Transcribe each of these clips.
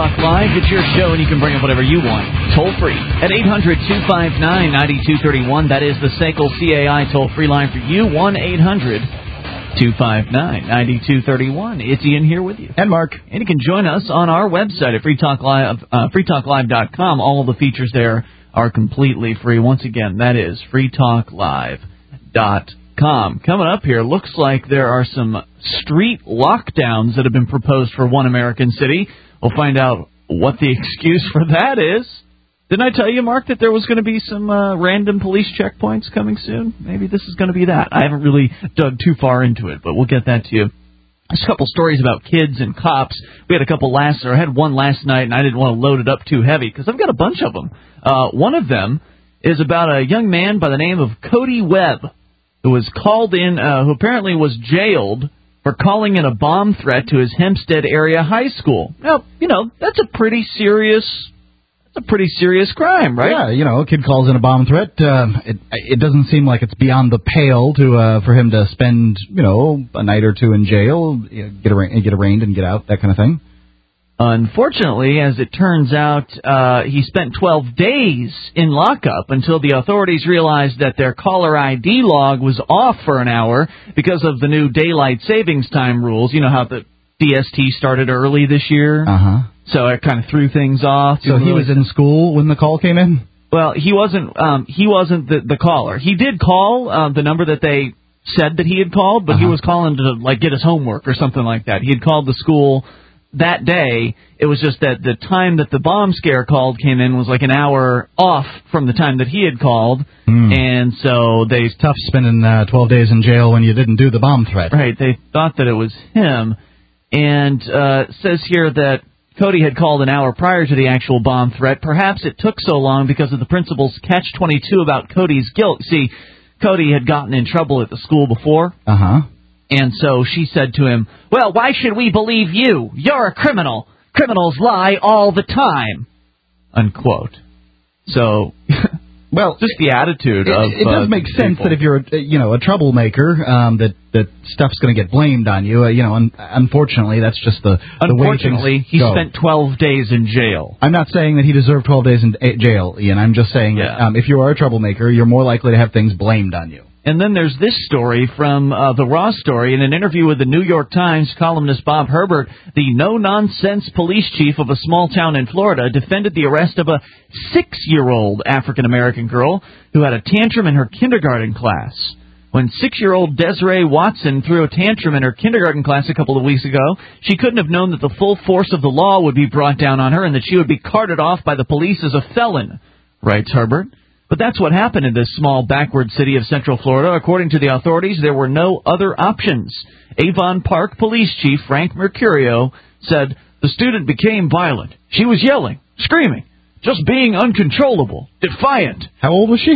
Talk Live. It's your show, and you can bring up whatever you want. Toll free at 800-259-9231. That is the SACL CAI toll-free line for you, 1-800-259-9231. It's Ian here with you. And Mark. And you can join us on our website at freetalklive.com. All of the features there are completely free. Once again, that is freetalklive.com. Coming up here, looks like there are some street lockdowns that have been proposed for one American city. We'll find out what the excuse for that is. Didn't I tell you, Mark, that there was going to be some random police checkpoints coming soon? Maybe this is going to be that. I haven't really dug too far into it, but we'll get that to you. There's a couple stories about kids and cops. We had a couple I had one last night, and I didn't want to load it up too heavy because I've got a bunch of them. One of them is about a young man by the name of Cody Webb, who was called in, who apparently was jailed for calling in a bomb threat to his Hempstead area high school. Now, that's a pretty serious crime, right? Yeah, a kid calls in a bomb threat. It doesn't seem like it's beyond the pale for him to spend, a night or two in jail, get arraigned and get out, that kind of thing. Unfortunately, as it turns out, he spent 12 days in lockup until the authorities realized that their caller ID log was off for an hour because of the new daylight savings time rules. You know how the DST started early this year? Uh-huh. So it kind of threw things off. So he was in school when the call came in? Well, he wasn't the caller. He did call the number that they said that he had called, but he was calling to get his homework or something like that. He had called the school that day. It was just that the time that the bomb scare called came in was like an hour off from the time that he had called, and so it's tough spending 12 days in jail when you didn't do the bomb threat. Right, they thought that it was him, and it says here that Cody had called an hour prior to the actual bomb threat. Perhaps it took so long because of the principal's catch-22 about Cody's guilt. See, Cody had gotten in trouble at the school before. Uh-huh. And so she said to him, well, why should we believe you? You're a criminal. Criminals lie all the time. Unquote. So, well, just the attitude of it does make sense people. That if you're a troublemaker, that stuff's going to get blamed on you. Unfortunately, that's just the way things he go. Spent 12 days in jail. I'm not saying that he deserved 12 days in jail, Ian. I'm just saying that if you are a troublemaker, you're more likely to have things blamed on you. And then there's this story from the Raw Story. In an interview with the New York Times, columnist Bob Herbert, the no-nonsense police chief of a small town in Florida, defended the arrest of a 6-year-old African-American girl who had a tantrum in her kindergarten class. When 6-year-old Desiree Watson threw a tantrum in her kindergarten class a couple of weeks ago, she couldn't have known that the full force of the law would be brought down on her and that she would be carted off by the police as a felon, writes Herbert. But that's what happened in this small backward city of Central Florida. According to the authorities, there were no other options. Avon Park Police Chief Frank Mercurio said the student became violent. She was yelling, screaming, just being uncontrollable, defiant. How old was she?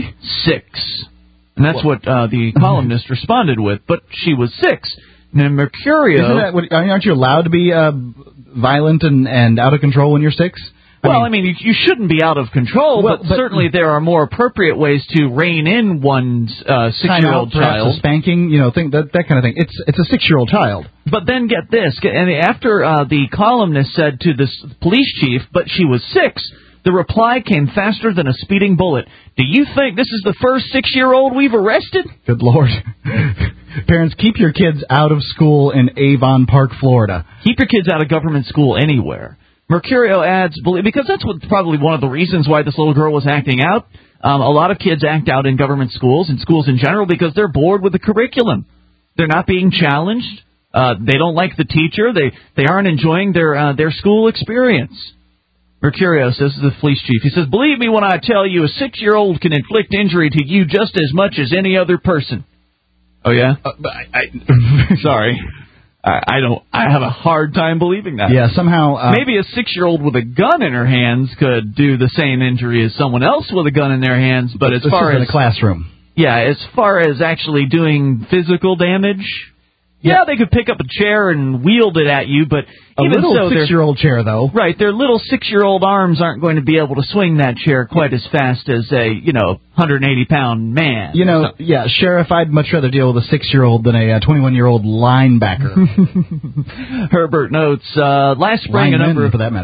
6. And that's what the columnist responded with. But she was 6. Now, Mercurio... Aren't you allowed to be violent and out of control when you're 6? I mean, you shouldn't be out of control, but certainly there are more appropriate ways to rein in one's 6-year-old child. A spanking, that kind of thing. It's a 6-year-old child. But then get this, and after the columnist said to this police chief, but she was 6, the reply came faster than a speeding bullet. Do you think this is the first 6-year-old we've arrested? Good Lord. Parents, keep your kids out of school in Avon Park, Florida. Keep your kids out of government school anywhere. Mercurio adds, because that's probably one of the reasons why this little girl was acting out. A lot of kids act out in government schools and schools in general because they're bored with the curriculum. They're not being challenged. They don't like the teacher. They aren't enjoying their school experience. Mercurio says, this is the police chief, he says, believe me when I tell you, a 6-year-old can inflict injury to you just as much as any other person. Oh, yeah? Sorry. I have a hard time believing that. Yeah, somehow... maybe a 6-year-old with a gun in her hands could do the same injury as someone else with a gun in their hands, but as far as... in a classroom. Yeah, as far as actually doing physical damage... Yeah, they could pick up a chair and wield it at you, but even so... A little 6-year-old chair, though. Right, their little 6-year-old arms aren't going to be able to swing that chair quite as fast as a, 180-pound man. Sheriff, I'd much rather deal with a 6-year-old than a 21-year-old linebacker. Herbert notes, last spring a number... for that matter.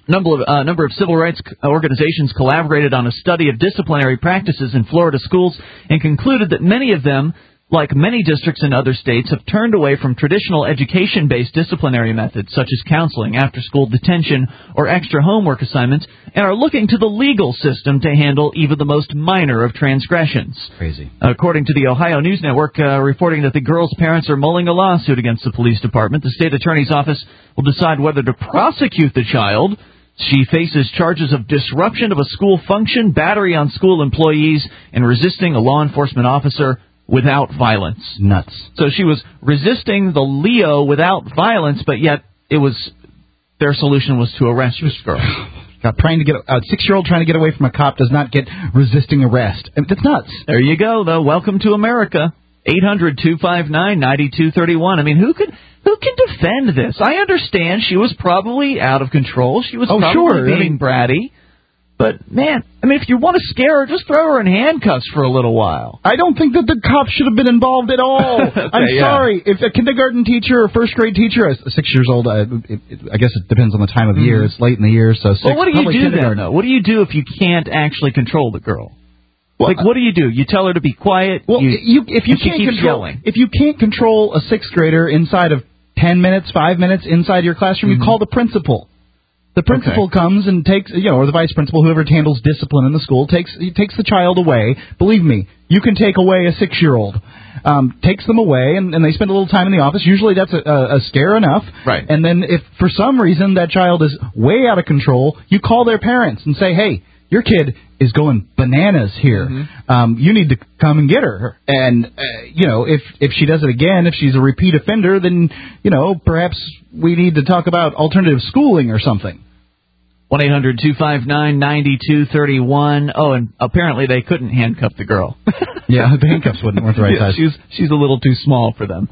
Number of civil rights organizations collaborated on a study of disciplinary practices in Florida schools and concluded that many of them, like many districts in other states, have turned away from traditional education-based disciplinary methods such as counseling, after-school detention, or extra homework assignments, and are looking to the legal system to handle even the most minor of transgressions. Crazy. According to the Ohio News Network, reporting that the girl's parents are mulling a lawsuit against the police department, the state attorney's office will decide whether to prosecute the child. She faces charges of disruption of a school function, battery on school employees, and resisting a law enforcement officer without violence. Nuts. So she was resisting the Leo without violence, but yet their solution was to arrest this girl. A 6-year-old trying to get away from a cop does not get resisting arrest. That's nuts. There you go, though. Welcome to America. 800-259-9231. I mean, who can defend this? I understand she was probably out of control. She was probably being bratty. But, man, I mean, if you want to scare her, just throw her in handcuffs for a little while. I don't think that the cops should have been involved at all. Okay, I'm sorry. If a kindergarten teacher or first-grade teacher, 6 years old, I guess it depends on the time of the year. It's late in the year, so 6. Well, what do you do then, though? What do you do if you can't actually control the girl? Well, what do? You tell her to be quiet? Well, if you can't control a 6th grader inside of 10 minutes, 5 minutes inside your classroom, you call the principal. The principal comes and takes, or the vice principal, whoever handles discipline in the school, takes the child away. Believe me, you can take away a 6-year-old. Takes them away, and they spend a little time in the office. Usually that's a scare enough. Right. And then if for some reason that child is way out of control, you call their parents and say, hey, your kid is going bananas here. You need to come and get her. And, if she does it again, if she's a repeat offender, then, perhaps we need to talk about alternative schooling or something. 1-800-259-9231. Oh, and apparently they couldn't handcuff the girl. Yeah, the handcuffs weren't the right size. She's a little too small for them.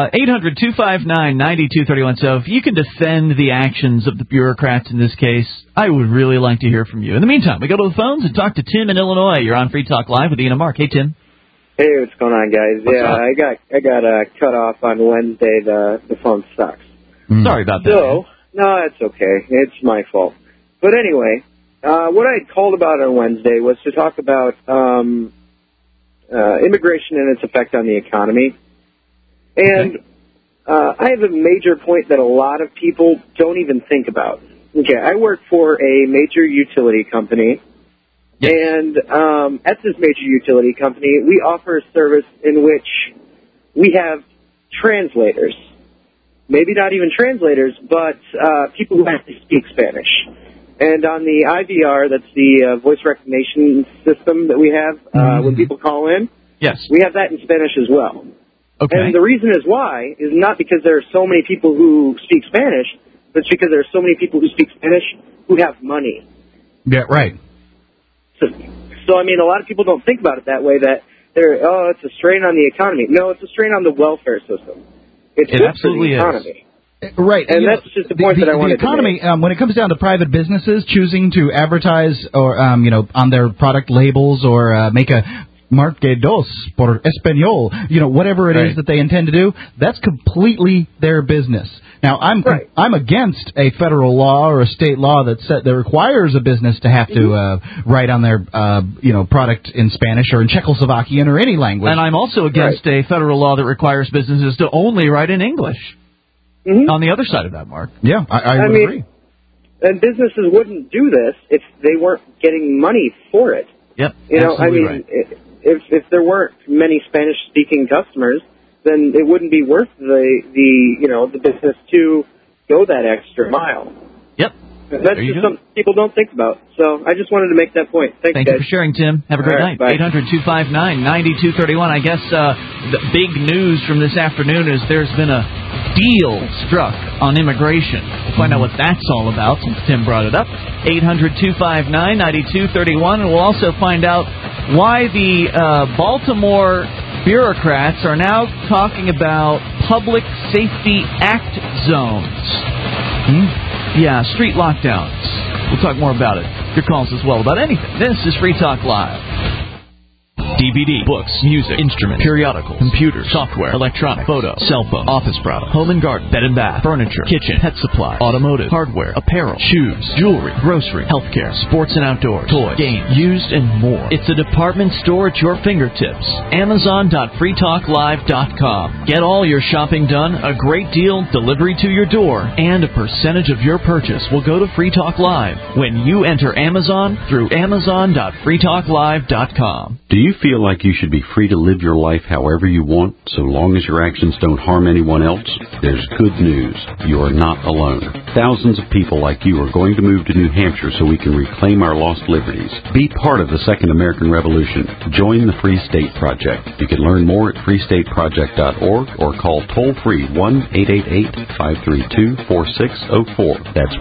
800-259-9231. So if you can defend the actions of the bureaucrats in this case, I would really like to hear from you. In the meantime, we go to the phones and talk to Tim in Illinois. You're on Free Talk Live with Ian and Mark. Hey, Tim. Hey, what's going on, guys? What's up? I got cut off on Wednesday. The phone sucks. Sorry about that. No, it's okay. It's my fault. But anyway, what I had called about on Wednesday was to talk about immigration and its effect on the economy. And I have a major point that a lot of people don't even think about. Okay, I work for a major utility company. Yes. And at this major utility company, we offer a service in which we have translators. Maybe not even translators, but people who have to speak Spanish. And on the IVR, that's the voice recognition system that we have when people call in, yes, we have that in Spanish as well. Okay. And the reason is why is not because there are so many people who speak Spanish, but it's because there are so many people who speak Spanish who have money. Yeah, right. So I mean, a lot of people don't think about it that way, that it's a strain on the economy. No, it's a strain on the welfare system. It absolutely for the economy. is. Right, and that's just the point that I wanted to make. The economy, when it comes down to private businesses choosing to advertise or, on their product labels or make a Marque dos por Español, whatever it is that they intend to do, that's completely their business. Now, I'm against a federal law or a state law that requires a business to have to write on their product in Spanish or in Czechoslovakian or any language. And I'm also against a federal law that requires businesses to only write in English. On the other side of that, Mark. Yeah, I would agree. And businesses wouldn't do this if they weren't getting money for it. Yep, right. If there weren't many Spanish-speaking customers, then it wouldn't be worth the business to go that extra mile. Yep. That's just something people don't think about. So I just wanted to make that point. Thank you for sharing, Tim. Have a great night. 800-259-9231. I guess the big news from this afternoon is there's been a deal struck on immigration. We'll find out what that's all about since Tim brought it up. 800-259-9231. And we'll also find out why the Baltimore bureaucrats are now talking about Public Safety Act zones. Yeah, street lockdowns. We'll talk more about it. Your calls as well about anything. This is Free Talk Live. DVD, books, music, instruments, periodicals, computers, software, electronic, photo, cell phone, office product, home and garden, bed and bath, furniture, kitchen, pet supply, automotive, hardware, apparel, shoes, jewelry, grocery, healthcare, sports and outdoors, toys, games, used, and more. It's a department store at your fingertips. Amazon.freetalklive.com. Get all your shopping done, a great deal, delivery to your door, and a percentage of your purchase will go to Free Talk Live when you enter Amazon through Amazon.freetalklive.com. Do you feel like you should be free to live your life however you want, so long as your actions don't harm anyone else? There's good news. You are not alone. Thousands of people like you are going to move to New Hampshire so we can reclaim our lost liberties. Be part of the Second American Revolution. Join the Free State Project. You can learn more at freestateproject.org or call toll-free 1-888-532-4604. That's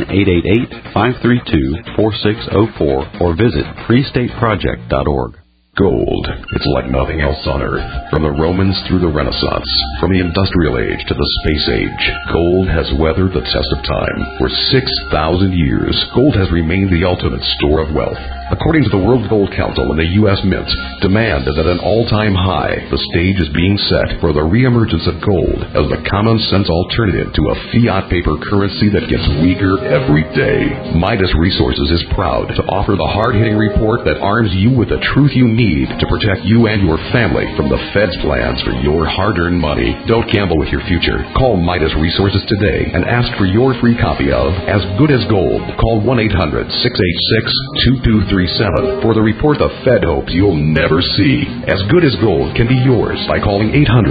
1-888-532-4604 or visit freestateproject.org. Gold. It's like nothing else on Earth. From the Romans through the Renaissance, from the Industrial Age to the Space Age, gold has weathered the test of time. For 6,000 years, gold has remained the ultimate store of wealth. According to the World Gold Council and the U.S. Mint, demand is at an all-time high. The stage is being set for the reemergence of gold as the common-sense alternative to a fiat paper currency that gets weaker every day. Midas Resources is proud to offer the hard-hitting report that arms you with the truth you need to protect you and your family from the Fed's plans for your hard-earned money. Don't gamble with your future. Call Midas Resources today and ask for your free copy of As Good as Gold. Call 1-800-686-2237 for the report the Fed hopes you'll never see. As Good as Gold can be yours by calling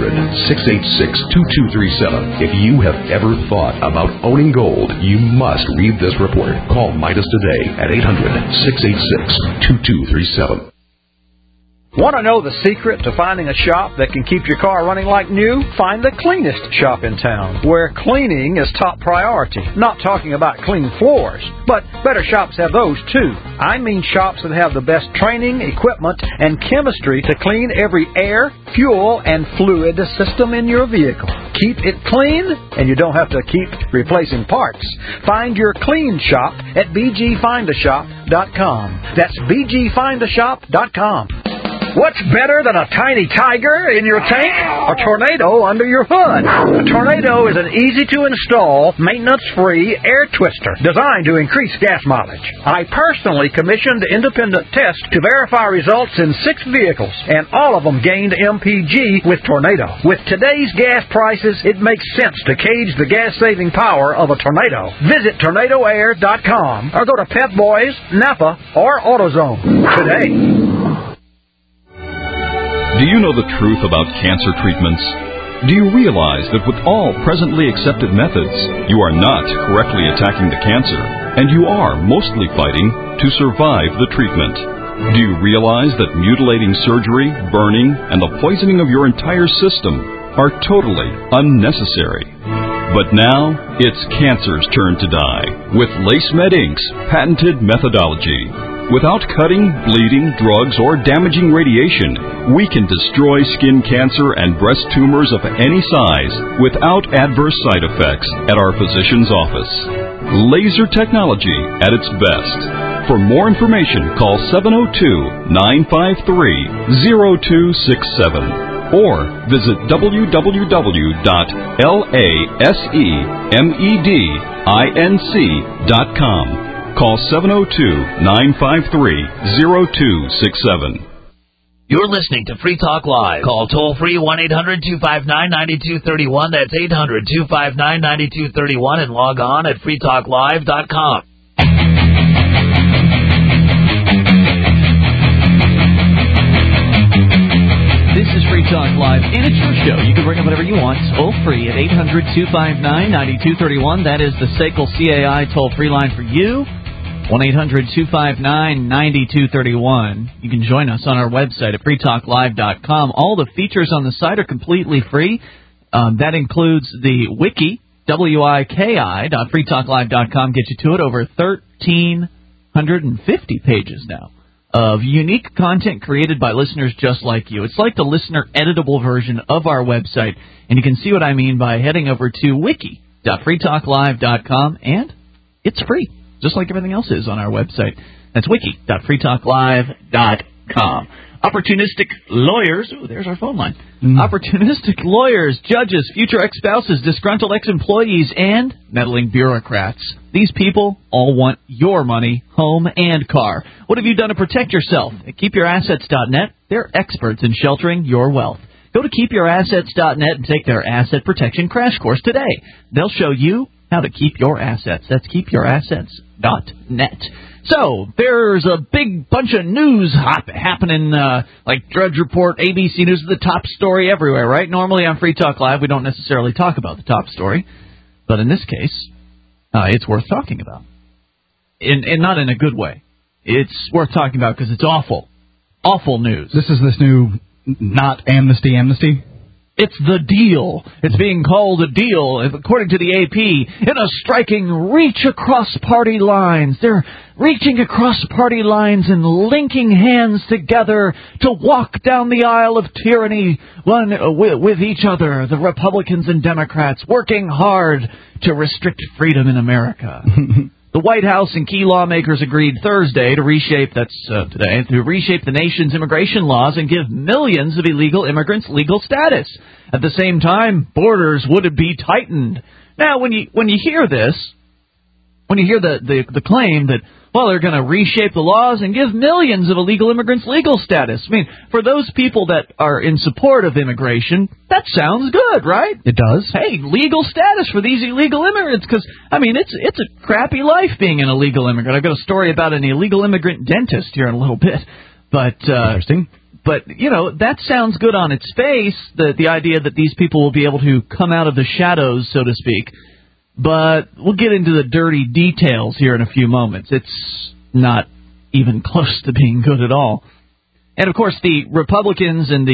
800-686-2237. If you have ever thought about owning gold, you must read this report. Call Midas today at 800-686-2237. Want to know the secret to finding a shop that can keep your car running like new? Find the cleanest shop in town, where cleaning is top priority. Not talking about clean floors, but better shops have those too. I mean shops that have the best training, equipment, and chemistry to clean every air, fuel, and fluid system in your vehicle. Keep it clean, and you don't have to keep replacing parts. Find your clean shop at bgfindashop.com. That's bgfindashop.com. What's better than a tiny tiger in your tank? A tornado under your hood. A tornado is an easy-to-install, maintenance-free air twister designed to increase gas mileage. I personally commissioned independent tests to verify results in 6 vehicles, and all of them gained MPG with Tornado. With today's gas prices, it makes sense to gauge the gas-saving power of a tornado. Visit tornadoair.com or go to Pep Boys, Napa, or AutoZone today. Do you know the truth about cancer treatments? Do you realize that with all presently accepted methods, you are not correctly attacking the cancer, and you are mostly fighting to survive the treatment? Do you realize that mutilating surgery, burning, and the poisoning of your entire system are totally unnecessary? But now, it's cancer's turn to die with LaceMed Inc.'s patented methodology. Without cutting, bleeding, drugs, or damaging radiation, we can destroy skin cancer and breast tumors of any size without adverse side effects at our physician's office. Laser technology at its best. For more information, call 702-953-0267 or visit www.lasemedinc.com. Call 702-953-0267. You're listening to Free Talk Live. Call toll-free 1-800-259-9231. That's 800-259-9231. And log on at freetalklive.com. This is Free Talk Live, and it's your show. You can bring up whatever you want, toll-free at 800-259-9231. That is the SACL CAI toll-free line for you. 1-800-259-9231. You can join us on our website at freetalklive.com. All the features on the site are completely free. That includes the wiki, wiki.freetalklive.com. Get you to it. Over 1,350 pages now of unique content created by listeners just like you. It's like the listener-editable version of our website, and you can see what I mean by heading over to wiki.freetalklive.com, and it's free, just like everything else is on our website. That's wiki.freetalklive.com. Opportunistic lawyers. Ooh, there's our phone line. Opportunistic lawyers, judges, future ex-spouses, disgruntled ex-employees, and meddling bureaucrats. These people all want your money, home, and car. What have you done to protect yourself? At KeepYourAssets.net, they're experts in sheltering your wealth. Go to KeepYourAssets.net and take their asset protection crash course today. They'll show you how to keep your assets. That's KeepYourAssets.net. So, there's a big bunch of news happening, like Drudge Report, ABC News is the top story everywhere, right? Normally on Free Talk Live, we don't necessarily talk about the top story. But in this case, it's worth talking about. And not in a good way. It's worth talking about because it's awful. Awful news. This new not amnesty? It's the deal. It's being called a deal, according to the AP, in a striking reach across party lines. They're reaching across party lines and linking hands together to walk down the aisle of tyranny with each other, the Republicans and Democrats, working hard to restrict freedom in America. The White House and key lawmakers agreed Thursday to reshape the nation's immigration laws and give millions of illegal immigrants legal status. At the same time, borders would be tightened. Now, when you hear this, when you hear the claim that, well, they're going to reshape the laws and give millions of illegal immigrants legal status. I mean, for those people that are in support of immigration, that sounds good, right? It does. Hey, legal status for these illegal immigrants, because, I mean, it's a crappy life being an illegal immigrant. I've got a story about an illegal immigrant dentist here in a little bit. But, interesting. But, you know, that sounds good on its face, the idea that these people will be able to come out of the shadows, so to speak. But we'll get into the dirty details here in a few moments. It's not even close to being good at all. And, of course, the Republicans and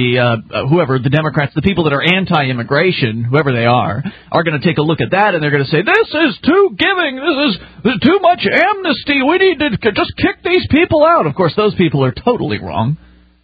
the Democrats, the people that are anti-immigration, whoever they are going to take a look at that, and they're going to say, this is too giving, this is too much amnesty, we need to just kick these people out. Of course, those people are totally wrong.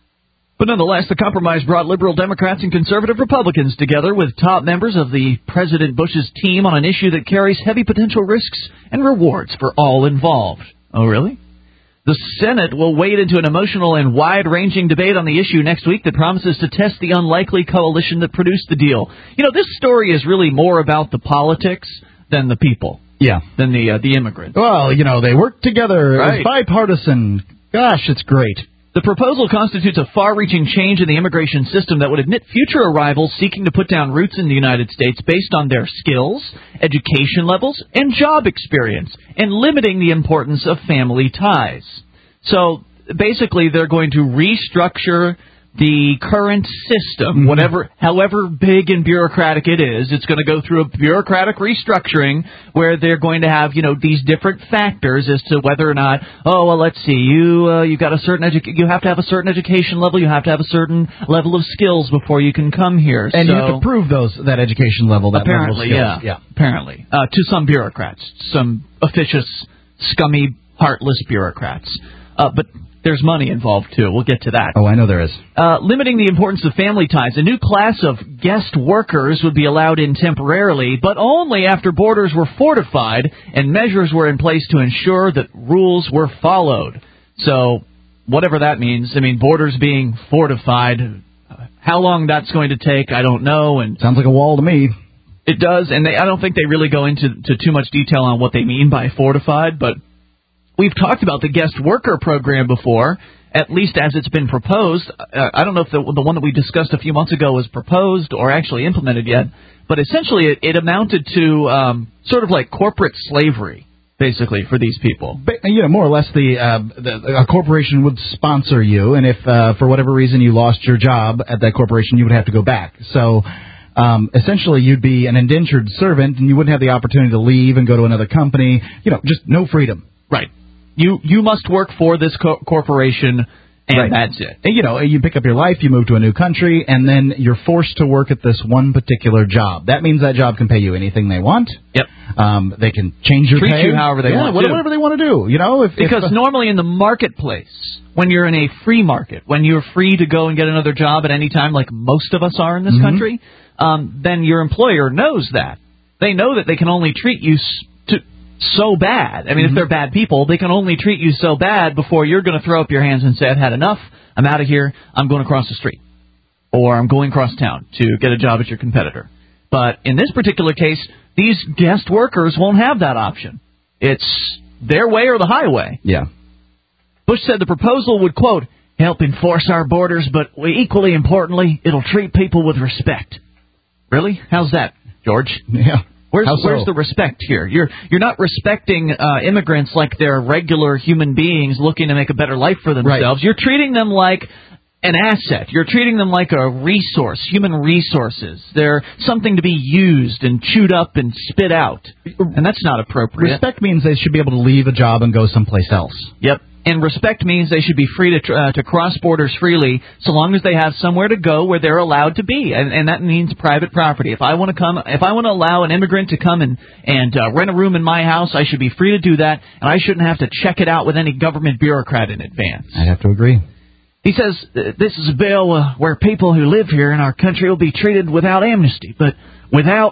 But nonetheless, the compromise brought liberal Democrats and conservative Republicans together with top members of the President Bush's team on an issue that carries heavy potential risks and rewards for all involved. Oh, really? The Senate will wade into an emotional and wide-ranging debate on the issue next week that promises to test the unlikely coalition that produced the deal. You know, this story is really more about the politics than the people. Yeah. Than the immigrants. Well, you know, they work together. Right. It's bipartisan. Gosh, it's great. The proposal constitutes a far-reaching change in the immigration system that would admit future arrivals seeking to put down roots in the United States based on their skills, education levels, and job experience, and limiting the importance of family ties. So, basically, they're going to restructure the current system, however big and bureaucratic it is. It's going to go through a bureaucratic restructuring where they're going to have, these different factors as to whether or not, let's see, you got a certain you have to have a certain education level, you have to have a certain level of skills before you can come here. And you have to prove that education level, that apparently, level of skills. Yeah, apparently. To some bureaucrats, some officious, scummy, heartless bureaucrats. But there's money involved, too. We'll get to that. Oh, I know there is. Limiting the importance of family ties. A new class of guest workers would be allowed in temporarily, but only after borders were fortified and measures were in place to ensure that rules were followed. So, whatever that means, borders being fortified, how long that's going to take, I don't know. And sounds like a wall to me. It does, and I don't think they really go into too much detail on what they mean by fortified, but we've talked about the guest worker program before, at least as it's been proposed. I don't know if the one that we discussed a few months ago was proposed or actually implemented yet, but essentially it amounted to sort of like corporate slavery, basically, for these people. But, more or less a corporation would sponsor you, and if for whatever reason you lost your job at that corporation, you would have to go back. So essentially you'd be an indentured servant, and you wouldn't have the opportunity to leave and go to another company. Just no freedom. Right. You must work for this corporation, and right. That's it. And, you pick up your life, you move to a new country, and then you're forced to work at this one particular job. That means that job can pay you anything they want. Yep. They can change your pay. Treat you however they want. Whatever they want to do. Because normally in the marketplace, when you're in a free market, when you're free to go and get another job at any time, like most of us are in this country, then your employer knows that. They know that they can only treat you so bad. I mean, if they're bad people, they can only treat you so bad before you're going to throw up your hands and say, I've had enough, I'm out of here, I'm going across the street. Or I'm going across town to get a job at your competitor. But in this particular case, these guest workers won't have that option. It's their way or the highway. Yeah. Bush said the proposal would, quote, help enforce our borders, but equally importantly, it'll treat people with respect. Really? How's that, George? Yeah. Where's the respect here? You're not respecting immigrants like they're regular human beings looking to make a better life for themselves. Right. You're treating them like an asset. You're treating them like a resource, human resources. They're something to be used and chewed up and spit out. And that's not appropriate. Respect means they should be able to leave a job and go someplace else. Yep. And respect means they should be free to cross borders freely, so long as they have somewhere to go where they're allowed to be, and that means private property. If I want to allow an immigrant to come and rent a room in my house, I should be free to do that, and I shouldn't have to check it out with any government bureaucrat in advance. I'd have to agree. He says this is a bill where people who live here in our country will be treated without amnesty, but without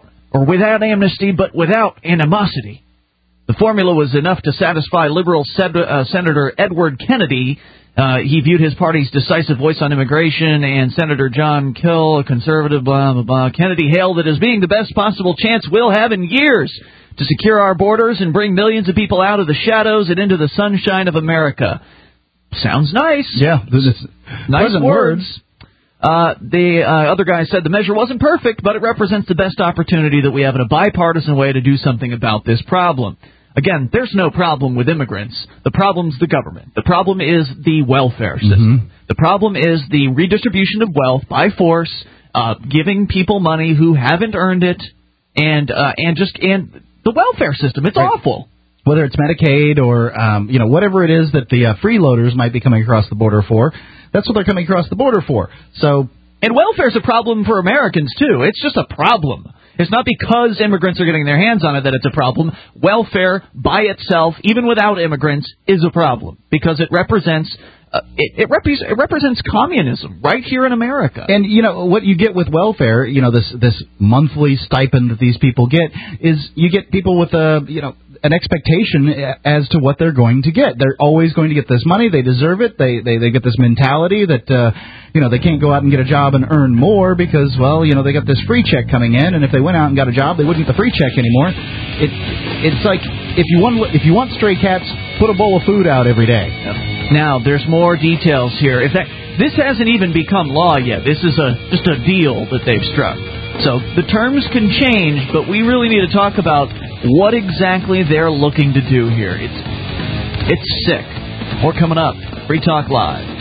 animosity. The formula was enough to satisfy liberal Senator Edward Kennedy. He viewed his party's decisive voice on immigration, and Senator John Kill, a conservative, blah, blah, blah. Kennedy hailed it as being the best possible chance we'll have in years to secure our borders and bring millions of people out of the shadows and into the sunshine of America. Sounds nice. Yeah. Nice words. The other guy said the measure wasn't perfect, but it represents the best opportunity that we have in a bipartisan way to do something about this problem. Again, there's no problem with immigrants. The problem's the government. The problem is the welfare system. The problem is the redistribution of wealth by force, giving people money who haven't earned it, and the welfare system. It's awful. Whether it's Medicaid or whatever it is that the freeloaders might be coming across the border for, that's what they're coming across the border for. And welfare's a problem for Americans too. It's just a problem. It's not because immigrants are getting their hands on it that it's a problem. Welfare by itself, even without immigrants, is a problem because it represents it represents communism right here in America. And what you get with welfare, this monthly stipend that these people get is you get people with an expectation as to what they're going to get. They're always going to get this money. They deserve it. They get this mentality that they can't go out and get a job and earn more because they got this free check coming in, and if they went out and got a job, they wouldn't get the free check anymore. It's like if you want stray cats, put a bowl of food out every day. Now there's more details here. This hasn't even become law yet. This is just a deal that they've struck. So the terms can change, but we really need to talk about what exactly they're looking to do here. It's sick. More coming up. Free Talk Live.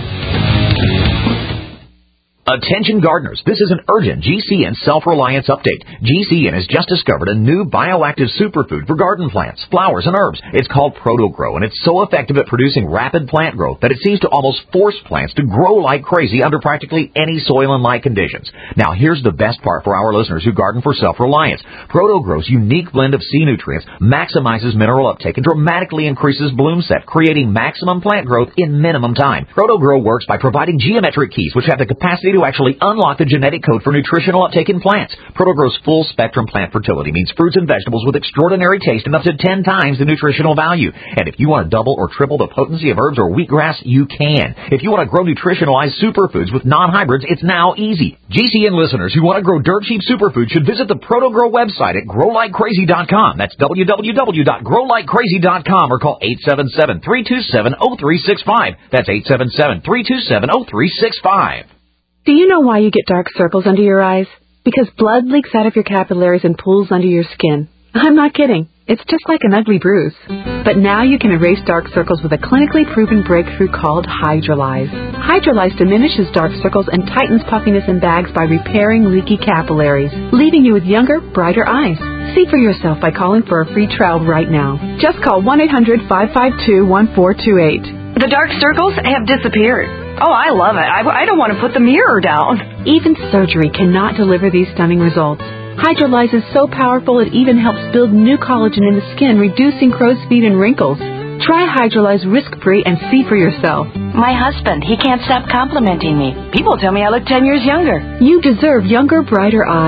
Attention gardeners, this is an urgent GCN self-reliance update. GCN has just discovered a new bioactive superfood for garden plants, flowers, and herbs. It's called ProtoGrow, and it's so effective at producing rapid plant growth that it seems to almost force plants to grow like crazy under practically any soil and light conditions. Now, here's the best part for our listeners who garden for self-reliance. ProtoGrow's unique blend of sea nutrients maximizes mineral uptake and dramatically increases bloom set, creating maximum plant growth in minimum time. ProtoGrow works by providing geometric keys, which have the capacity to actually unlock the genetic code for nutritional uptake in plants. ProtoGrow's full-spectrum plant fertility means fruits and vegetables with extraordinary taste and up to 10 times the nutritional value. And if you want to double or triple the potency of herbs or wheatgrass, you can. If you want to grow nutritionalized superfoods with non-hybrids, it's now easy. GCN listeners who want to grow dirt-cheap superfoods should visit the ProtoGrow website at growlikecrazy.com. That's www.growlikecrazy.com or call 877-327-0365. That's 877-327-0365. Do you know why you get dark circles under your eyes? Because blood leaks out of your capillaries and pools under your skin. I'm not kidding. It's just like an ugly bruise. But now you can erase dark circles with a clinically proven breakthrough called Hydrolyze. Hydrolyze diminishes dark circles and tightens puffiness and bags by repairing leaky capillaries, leaving you with younger, brighter eyes. See for yourself by calling for a free trial right now. Just call 1-800-552-1428. The dark circles have disappeared. Oh, I love it. I don't want to put the mirror down. Even surgery cannot deliver these stunning results. Hydrolyze is so powerful it even helps build new collagen in the skin, reducing crow's feet and wrinkles. Try Hydrolyze risk-free and see for yourself. My husband, he can't stop complimenting me. People tell me I look 10 years younger. You deserve younger, brighter eyes.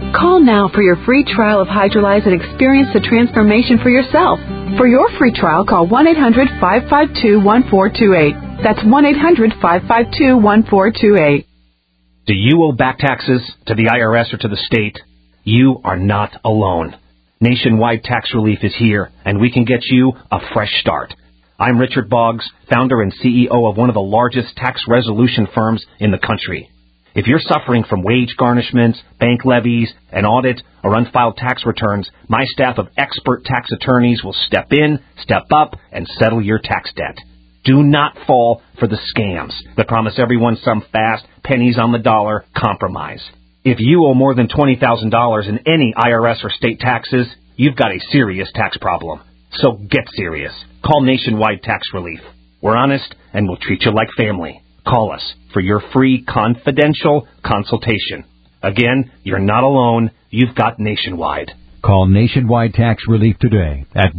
Call now for your free trial of Hydrolyze and experience the transformation for yourself. For your free trial, call 1-800-552-1428. That's 1-800-552-1428. Do you owe back taxes to the IRS or to the state? You are not alone. Nationwide Tax Relief is here, and we can get you a fresh start. I'm Richard Boggs, founder and CEO of one of the largest tax resolution firms in the country. If you're suffering from wage garnishments, bank levies, an audit, or unfiled tax returns, my staff of expert tax attorneys will step in, step up, and settle your tax debt. Do not fall for the scams that promise everyone some fast, pennies on the dollar compromise. If you owe more than $20,000 in any IRS or state taxes, you've got a serious tax problem. So get serious. Call Nationwide Tax Relief. We're honest, and we'll treat you like family. Call us for your free confidential consultation. Again, you're not alone. You've got Nationwide. Call Nationwide Tax Relief today at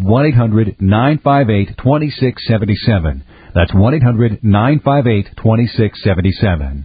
1-800-958-2677. That's 1-800-958-2677.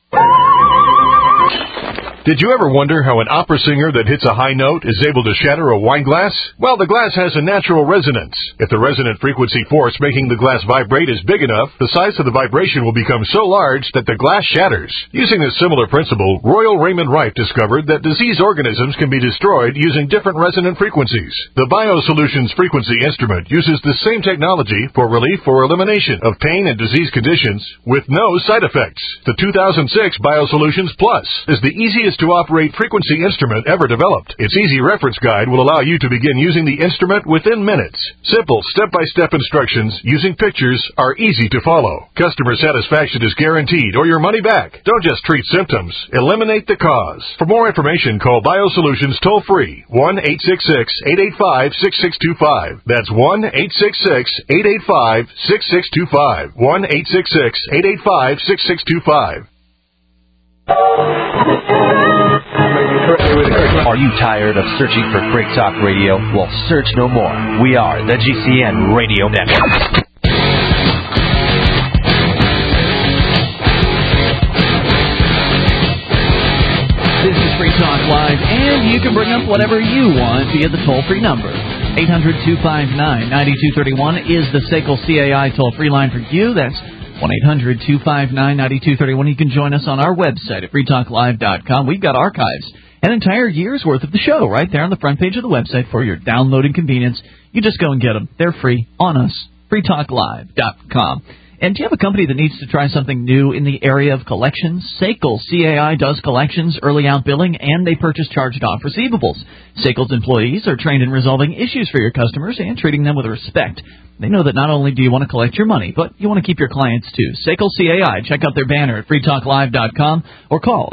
Did you ever wonder how an opera singer that hits a high note is able to shatter a wine glass? Well, the glass has a natural resonance. If the resonant frequency force making the glass vibrate is big enough, the size of the vibration will become so large that the glass shatters. Using this similar principle, Royal Raymond Wright discovered that disease organisms can be destroyed using different resonant frequencies. The BioSolutions frequency instrument uses the same technology for relief or elimination of pain and disease conditions with no side effects. The 2006 BioSolutions Plus is the easiest to operate frequency instrument ever developed. Its easy reference guide will allow you to begin using the instrument within minutes. Simple step-by-step instructions using pictures are easy to follow. Customer satisfaction is guaranteed or your money back. Don't just treat symptoms, eliminate the cause. For more information, call BioSolutions toll-free 1-866-885-6625. That's 1-866-885-6625. 1-866-885-6625. Are you tired of searching for Freak Talk Radio? Well, search no more. We are the GCN Radio Network. This is Free Talk Live, and you can bring up whatever you want via the toll-free number. 800-259-9231 is the SACL CAI toll-free line for you. That's 1-800-259-9231. You can join us on our website at freetalklive.com. We've got archives, an entire year's worth of the show right there on the front page of the website for your downloading convenience. You just go and get them. They're free on us, freetalklive.com. And do you have a company that needs to try something new in the area of collections? SACL CAI does collections, early out billing, and they purchase charged-off receivables. SACL's employees are trained in resolving issues for your customers and treating them with respect. They know that not only do you want to collect your money, but you want to keep your clients too. SACL CAI. Check out their banner at freetalklive.com or call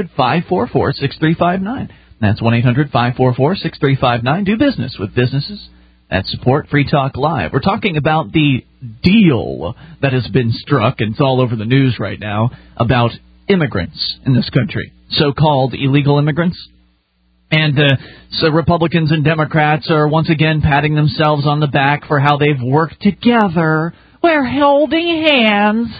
800-544-6359. That's 1-800-544-6359. Do business with businesses that support Free Talk Live. We're talking about the deal that has been struck, and it's all over the news right now, about immigrants in this country, so-called illegal immigrants. And so Republicans and Democrats are once again patting themselves on the back for how they've worked together. We're holding hands.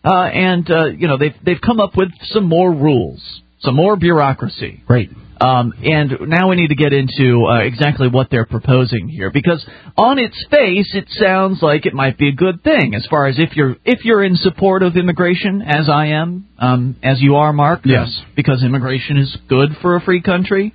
They've come up with some more rules, some more bureaucracy. Great. And now we need to get into exactly what they're proposing here, because on its face it sounds like it might be a good thing, as far as if you're in support of immigration, as I am, as you are, Mark. Yes. Because immigration is good for a free country.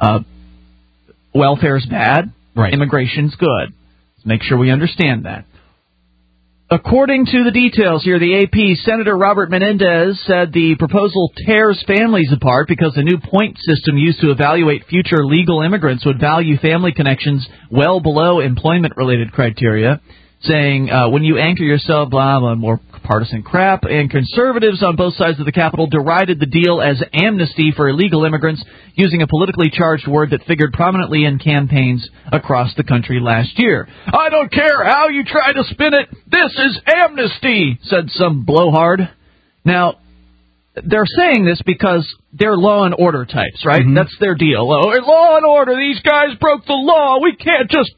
Welfare's bad. Right. Immigration's good. Let's make sure we understand that. According to the details here, the AP, Senator Robert Menendez said the proposal tears families apart because the new point system used to evaluate future legal immigrants would value family connections well below employment-related criteria, saying when you anchor yourself, blah, blah, more partisan crap, and conservatives on both sides of the Capitol derided the deal as amnesty for illegal immigrants, using a politically charged word that figured prominently in campaigns across the country last year. I don't care how you try to spin it, this is amnesty, said some blowhard. Now, they're saying this because they're law and order types, right? Mm-hmm. That's their deal. Law and order, these guys broke the law, you can't just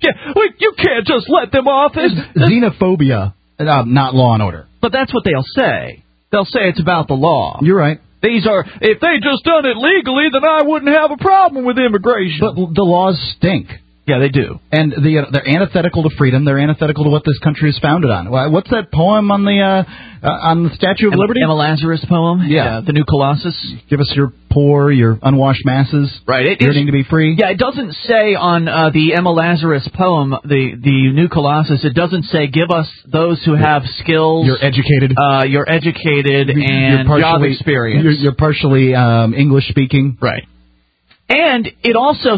let them off. Xenophobia, not law and order. But that's what they'll say. They'll say it's about the law. You're right. if they just done it legally, then I wouldn't have a problem with immigration. But the laws stink. Yeah, they do. And they're antithetical to freedom. They're antithetical to what this country is founded on. What's that poem on the Statue of Liberty? Emma Lazarus poem? Yeah. The New Colossus. Give us your poor, your unwashed masses. Right. Yearning to be free. Yeah, it doesn't say on the Emma Lazarus poem, the New Colossus, it doesn't say give us those who have skills. You're educated. And job experience. You're partially English speaking. Right. And it also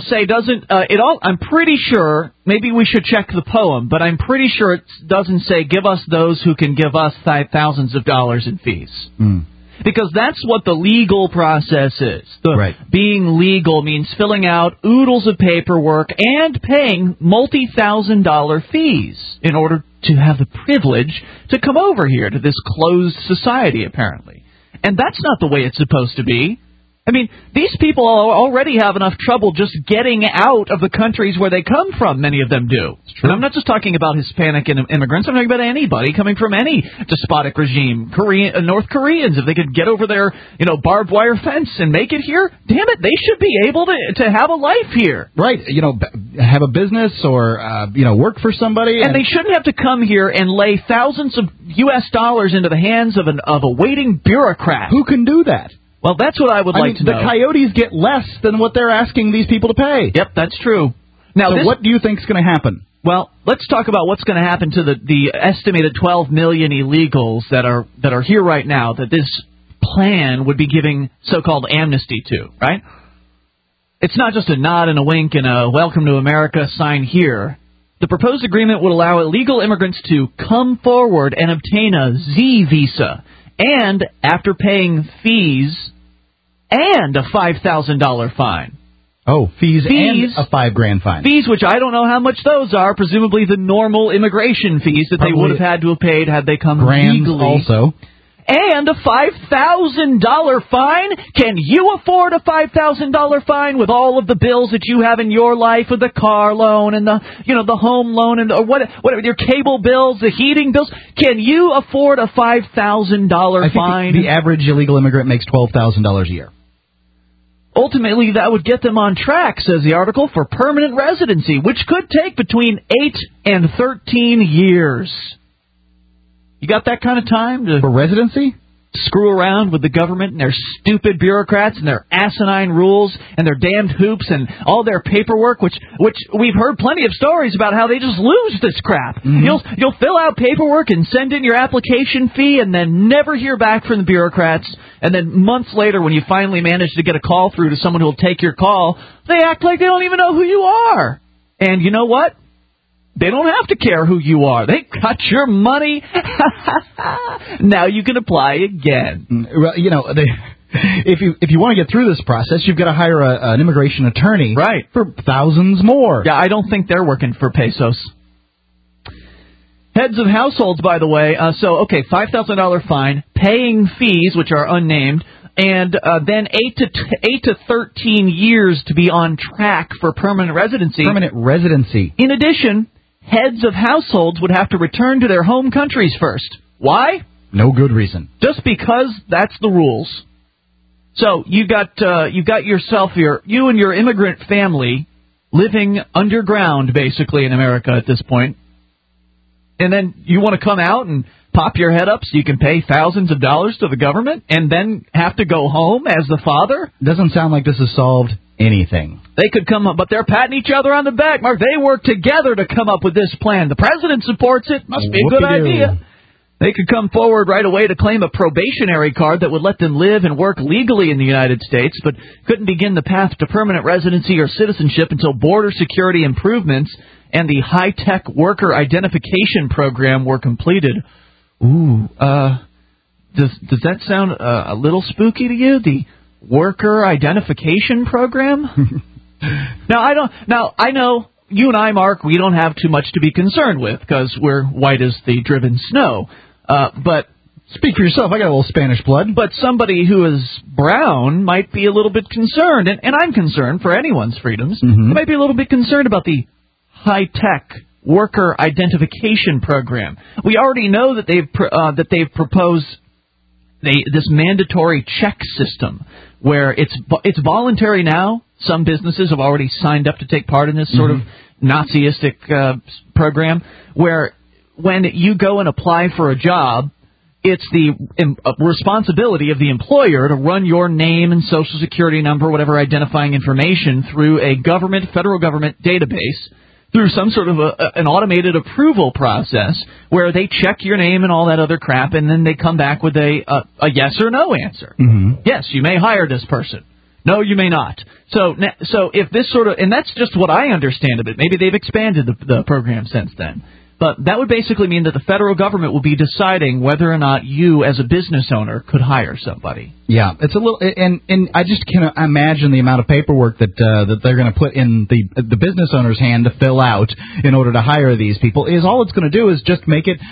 I'm pretty sure, maybe we should check the poem, but I'm pretty sure it doesn't say give us those who can give us thousands of dollars in fees. Because that's what the legal process is. Being legal means filling out oodles of paperwork and paying multi-$1,000 fees in order to have the privilege to come over here to this closed society, apparently. And that's not the way it's supposed to be. I mean, these people already have enough trouble just getting out of the countries where they come from. Many of them do. And I'm not just talking about Hispanic immigrants. I'm talking about anybody coming from any despotic regime. North Koreans, if they could get over their, barbed wire fence and make it here, damn it, they should be able to have a life here. Right. Have a business or, work for somebody. And they shouldn't have to come here and lay thousands of U.S. dollars into the hands of a waiting bureaucrat. Who can do that? Well, that's what I would like to know. The Coyotes get less than what they're asking these people to pay. Yep, that's true. Now, what do you think is going to happen? Well, let's talk about what's going to happen to the estimated 12 million illegals that are here right now that this plan would be giving so-called amnesty to, right? It's not just a nod and a wink and a welcome to America sign here. The proposed agreement would allow illegal immigrants to come forward and obtain a Z visa, and after paying fees and a $5,000 fine. Oh, fees and a $5,000 fine. Fees, which I don't know how much those are. Presumably the normal immigration fees that they would have had to have paid had they come legally. Also. And a $5,000 fine? Can you afford a $5,000 fine with all of the bills that you have in your life, with the car loan and the home loan and whatever your cable bills, the heating bills? Can you afford a $5,000 fine? The average illegal immigrant makes $12,000 a year. Ultimately, that would get them on track, says the article, for permanent residency, which could take between 8 and 13 years. You got that kind of time for residency? Screw around with the government and their stupid bureaucrats and their asinine rules and their damned hoops and all their paperwork, which we've heard plenty of stories about how they just lose this crap. Mm-hmm. You'll fill out paperwork and send in your application fee and then never hear back from the bureaucrats. And then months later, when you finally manage to get a call through to someone who will take your call, they act like they don't even know who you are. And you know what? They don't have to care who you are. They got your money. Now you can apply again. Well, if you want to get through this process, you've got to hire an immigration attorney, right, for thousands more. Yeah, I don't think they're working for pesos. Heads of households, by the way. $5,000 fine, paying fees, which are unnamed, and then 8 to 13 years to be on track for permanent residency. Permanent residency. In addition, heads of households would have to return to their home countries first. Why? No good reason. Just because that's the rules. So you got yourself you and your immigrant family living underground, basically, in America at this point. And then you want to come out and pop your head up so you can pay thousands of dollars to the government and then have to go home as the father? Doesn't sound like this has solved anything. They could come up, but they're patting each other on the back, Mark. They work together to come up with this plan. The president supports it. Must be a good idea. They could come forward right away to claim a probationary card that would let them live and work legally in the United States, but couldn't begin the path to permanent residency or citizenship until border security improvements and the high-tech worker identification program were completed. Ooh, does that sound a little spooky to you? The worker identification program? Now I know you and I, Mark, we don't have too much to be concerned with because we're white as the driven snow. But speak for yourself. I got a little Spanish blood. But somebody who is brown might be a little bit concerned, and I'm concerned for anyone's freedoms. Mm-hmm. They might be a little bit concerned about the high-tech worker identification program. We already know that they've proposed this mandatory check system where it's voluntary now. Some businesses have already signed up to take part in this sort of Naziistic program where when you go and apply for a job, it's the responsibility of the employer to run your name and social security number, whatever identifying information, through a federal government database, through some sort of an automated approval process where they check your name and all that other crap, and then they come back with a yes or no answer. Yes, you may hire this person. No, you may not. So if this sort of, and that's just what I understand of it. Maybe they've expanded the program since then. But that would basically mean that the federal government will be deciding whether or not you, as a business owner, could hire somebody. Yeah, it's a little, and I just can't imagine the amount of paperwork that they're going to put in the business owner's hand to fill out in order to hire these people. All it's going to do is just make it,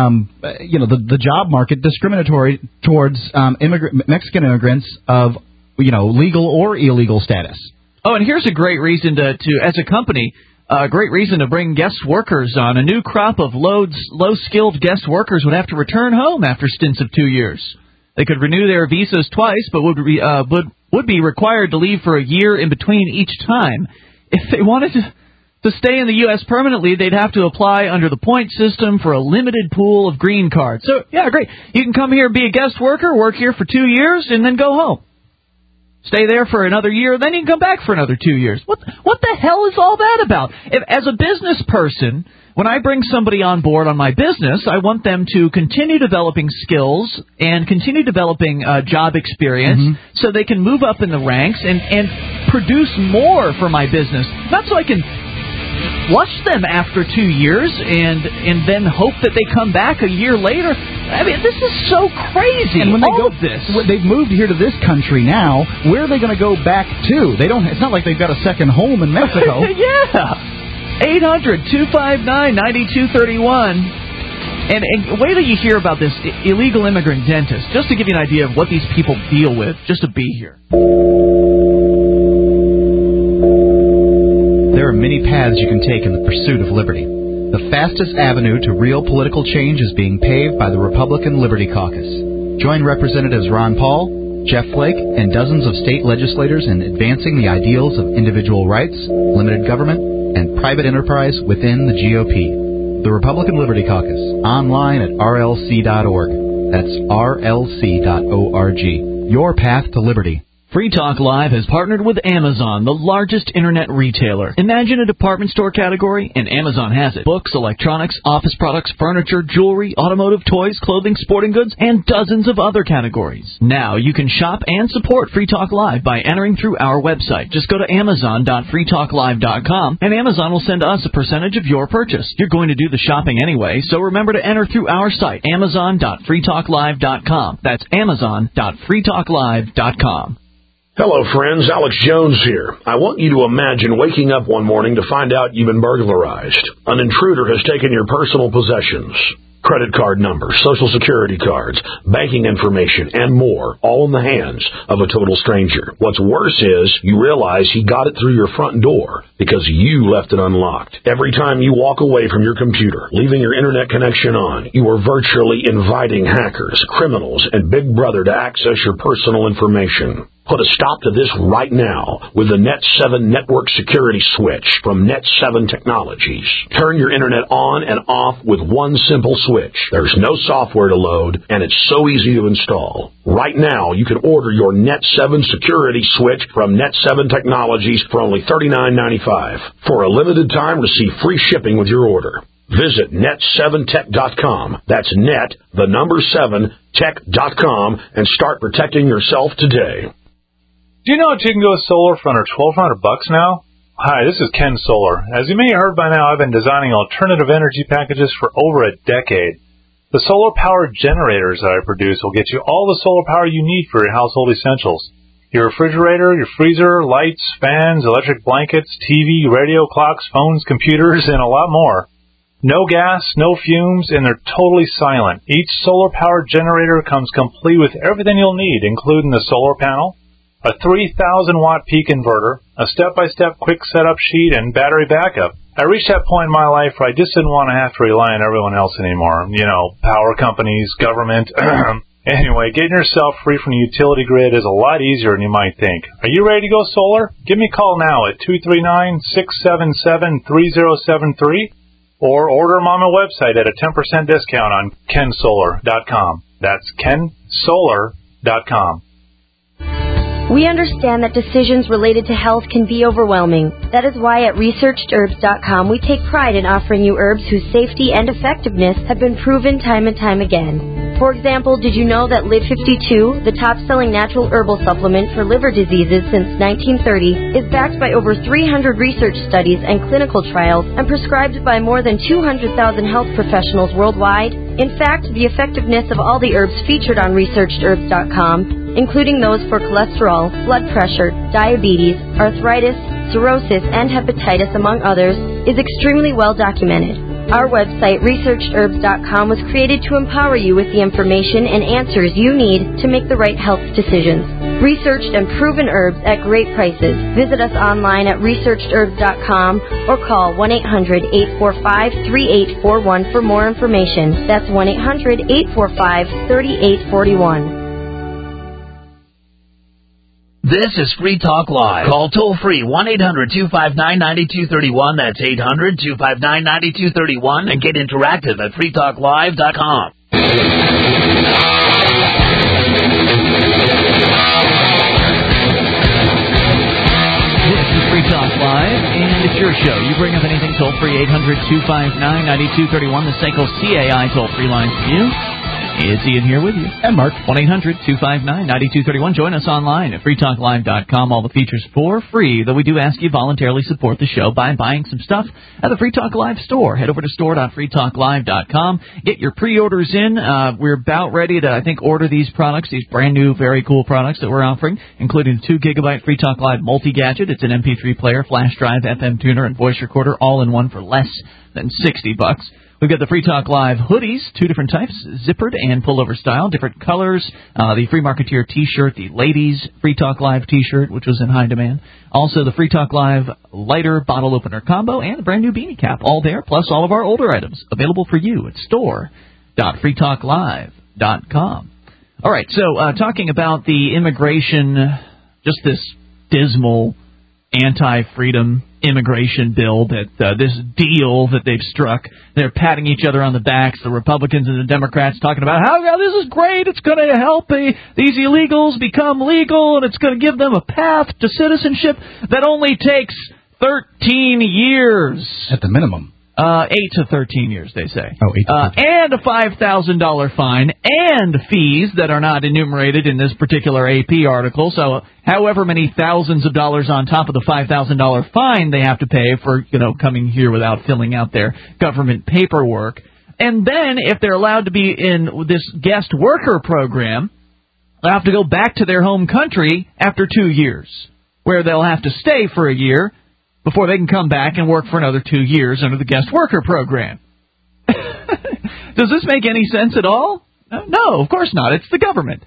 the job market discriminatory towards Mexican immigrants of legal or illegal status. Oh, and here's a great reason to as a company. A great reason to bring guest workers on. A new crop of low-skilled guest workers would have to return home after stints of 2 years. They could renew their visas twice, but would be required to leave for a year in between each time. If they wanted to stay in the U.S. permanently, they'd have to apply under the point system for a limited pool of green cards. So, yeah, great. You can come here and be a guest worker, work here for 2 years, and then go home. Stay there for another year, then you can come back for another 2 years. What the hell is all that about? As a business person, when I bring somebody on board on my business, I want them to continue developing skills and continue developing job experience so they can move up in the ranks and produce more for my business. Not so I can flush them after 2 years and then hope that they come back a year later. I mean, this is so crazy. And when they've moved here to this country now, where are they going to go back to? It's not like they've got a second home in Mexico. Yeah. 800-259-9231. And wait till you hear about this illegal immigrant dentist, just to give you an idea of what these people deal with just to be here. There are many paths you can take in the pursuit of liberty. The fastest avenue to real political change is being paved by the Republican Liberty Caucus. Join Representatives Ron Paul, Jeff Flake, and dozens of state legislators in advancing the ideals of individual rights, limited government, and private enterprise within the GOP. The Republican Liberty Caucus, online at rlc.org. That's rlc.org. Your path to liberty. Free Talk Live has partnered with Amazon, the largest internet retailer. Imagine a department store category, and Amazon has it. Books, electronics, office products, furniture, jewelry, automotive, toys, clothing, sporting goods, and dozens of other categories. Now you can shop and support Free Talk Live by entering through our website. Just go to amazon.freetalklive.com, and Amazon will send us a percentage of your purchase. You're going to do the shopping anyway, so remember to enter through our site, amazon.freetalklive.com. That's amazon.freetalklive.com. Hello, friends. Alex Jones here. I want you to imagine waking up one morning to find out you've been burglarized. An intruder has taken your personal possessions. Credit card numbers, social security cards, banking information, and more, all in the hands of a total stranger. What's worse is you realize he got it through your front door because you left it unlocked. Every time you walk away from your computer, leaving your internet connection on, you are virtually inviting hackers, criminals, and Big Brother to access your personal information. Put a stop to this right now with the Net 7 Network Security Switch from Net 7 Technologies. Turn your internet on and off with one simple switch. There's no software to load, and it's so easy to install. Right now, you can order your Net 7 Security Switch from Net 7 Technologies for only $39.95. For a limited time, receive free shipping with your order. Visit net7tech.com. That's net, the number 7, tech.com, and start protecting yourself today. Do you know that you can go solar for under $1,200 now? Hi, this is Ken Solar. As you may have heard by now, I've been designing alternative energy packages for over a decade. The solar-powered generators that I produce will get you all the solar power you need for your household essentials. Your refrigerator, your freezer, lights, fans, electric blankets, TV, radio, clocks, phones, computers, and a lot more. No gas, no fumes, and they're totally silent. Each solar-powered generator comes complete with everything you'll need, including the solar panel, a 3,000-watt peak inverter, a step-by-step quick setup sheet, and battery backup. I reached that point in my life where I just didn't want to have to rely on everyone else anymore. You know, power companies, government, Anyway, getting yourself free from the utility grid is a lot easier than you might think. Are you ready to go solar? Give me a call now at 239-677-3073 or order them on my website at a 10% discount on kensolar.com. That's kensolar.com. We understand that decisions related to health can be overwhelming. That is why at ResearchedHerbs.com we take pride in offering you herbs whose safety and effectiveness have been proven time and time again. For example, did you know that Liv52, the top-selling natural herbal supplement for liver diseases since 1930, is backed by over 300 research studies and clinical trials and prescribed by more than 200,000 health professionals worldwide? In fact, the effectiveness of all the herbs featured on ResearchedHerbs.com, including those for cholesterol, blood pressure, diabetes, arthritis, cirrhosis, and hepatitis, among others, is extremely well documented. Our website, ResearchedHerbs.com, was created to empower you with the information and answers you need to make the right health decisions. Researched and proven herbs at great prices. Visit us online at ResearchedHerbs.com or call 1-800-845-3841 for more information. That's 1-800-845-3841. This is Free Talk Live. Call toll-free 1-800-259-9231. That's 800-259-9231. And get interactive at freetalklive.com. This is Free Talk Live, and it's your show. You bring up anything toll-free, 800-259-9231. The SACL CAI toll-free lines for you. It's Ian here with you. And Mark. 1-800-259-9231. Join us online at freetalklive.com. All the features for free, though we do ask you voluntarily support the show by buying some stuff at the Free Talk Live store. Head over to store.freetalklive.com. Get your pre-orders in. We're about ready to, I think, order these products, these brand new, very cool products that we're offering, including the 2-gigabyte Free Talk Live multi-gadget. It's an MP3 player, flash drive, FM tuner, and voice recorder, all in one for less than $60. We've got the Free Talk Live hoodies, 2 different types, zippered and pullover style, different colors. The Free Marketeer T-shirt, the ladies' Free Talk Live T-shirt, which was in high demand. Also, the Free Talk Live lighter bottle opener combo and a brand new beanie cap, all there, plus all of our older items available for you at store.freetalklive.com. All right, so talking about the immigration, just this dismal anti-freedom immigration bill, that this deal that they've struck. They're patting each other on the backs, the Republicans and the Democrats, talking about how this is great, it's going to help these illegals become legal, and it's going to give them a path to citizenship that only takes 13 years. At the minimum. 8 to 13 years, they say. Oh, 8 to 13. And a $5,000 fine and fees that are not enumerated in this particular AP article. So however many thousands of dollars on top of the $5,000 fine they have to pay for, coming here without filling out their government paperwork. And then if they're allowed to be in this guest worker program, they'll have to go back to their home country after 2 years, where they'll have to stay for a year before they can come back and work for another 2 years under the guest worker program. Does this make any sense at all? No, of course not. It's the government.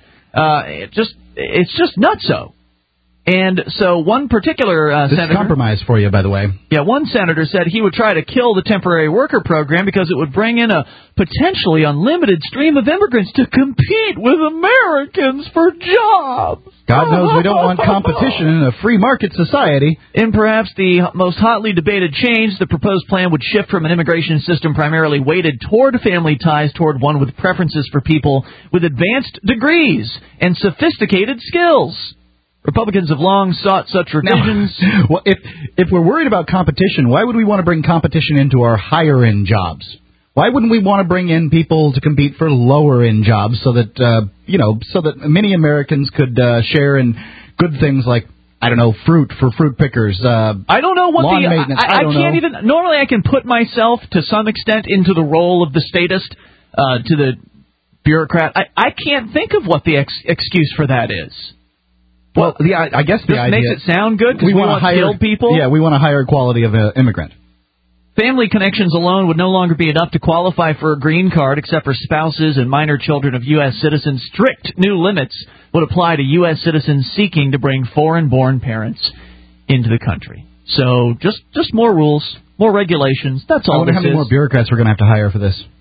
It's just nutso. And so one particular this senator... is compromise for you, by the way. Yeah, one senator said he would try to kill the temporary worker program because it would bring in a potentially unlimited stream of immigrants to compete with Americans for jobs. God knows we don't want competition in a free market society. In perhaps the most hotly debated change, the proposed plan would shift from an immigration system primarily weighted toward family ties toward one with preferences for people with advanced degrees and sophisticated skills. Republicans have long sought such revisions. Now, well, if we're worried about competition, why would we want to bring competition into our higher-end jobs? Why wouldn't we want to bring in people to compete for lower-end jobs so that, so that many Americans could share in good things like, fruit for fruit pickers, I don't know what lawn maintenance. I can't even... Normally I can put myself, to some extent, into the role of the statist, to the bureaucrat. I can't think of what the excuse for that is. Well, I guess the idea makes it sound good because we want skilled people. Yeah, we want a higher quality of immigrant. Family connections alone would no longer be enough to qualify for a green card except for spouses and minor children of U.S. citizens. Strict new limits would apply to U.S. citizens seeking to bring foreign-born parents into the country. So just more rules, more regulations. That's all this is. I wonder how many more bureaucrats we're going to have to hire for this.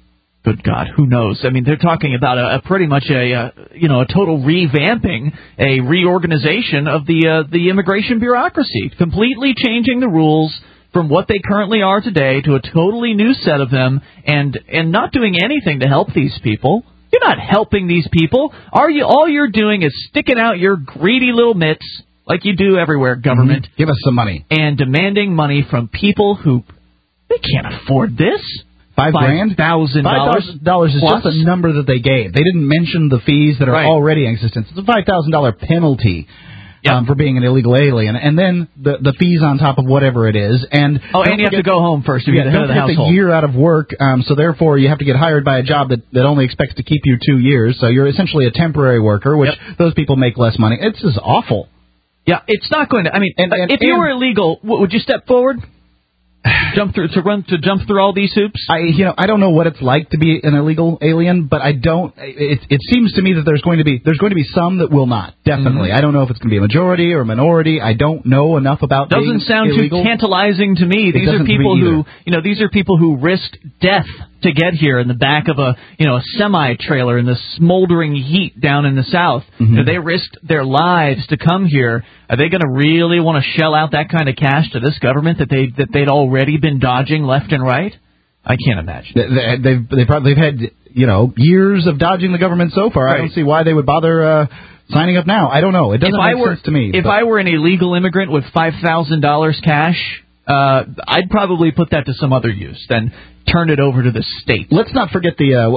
good God, who knows? I mean, they're talking about a pretty much a total revamping, a reorganization of the immigration bureaucracy, completely changing the rules from what they currently are today to a totally new set of them, and not doing anything to help these people. You're not helping these people, are you? All you're doing is sticking out your greedy little mitts, like you do everywhere, government. Give us some money. And demanding money from people who, they can't afford this. $5,000? $5,000 $5,000 is just a number that they gave. They didn't mention the fees that are already in existence. It's a $5,000 penalty for being an illegal alien, and then the fees on top of whatever it is. And and you have to go home first to be the head of the household. A year out of work, so therefore you have to get hired by a job that only expects to keep you 2 years. So you're essentially a temporary worker, which those people make less money. It's just awful. Yeah, it's not going to. I mean, if you were illegal, would you step forward? Jump through all these hoops? I don't know what it's like to be an illegal alien, but I don't. It seems to me that there's going to be some that will not. Definitely. I don't know if it's going to be a majority or a minority. I don't know enough about. Doesn't sound illegal. too tantalizing to me. These are people who risked death to get here in the back of a semi-trailer in the smoldering heat down in the South. They risked their lives to come here. Are they going to really want to shell out that kind of cash to this government that they'd already been dodging left and right? I can't imagine. They've had years of dodging the government so far. Right. I don't see why they would bother signing up now. I don't know. It doesn't make sense to me. If I were an illegal immigrant with $5,000 cash, I'd probably put that to some other use than turn it over to the state. Let's not forget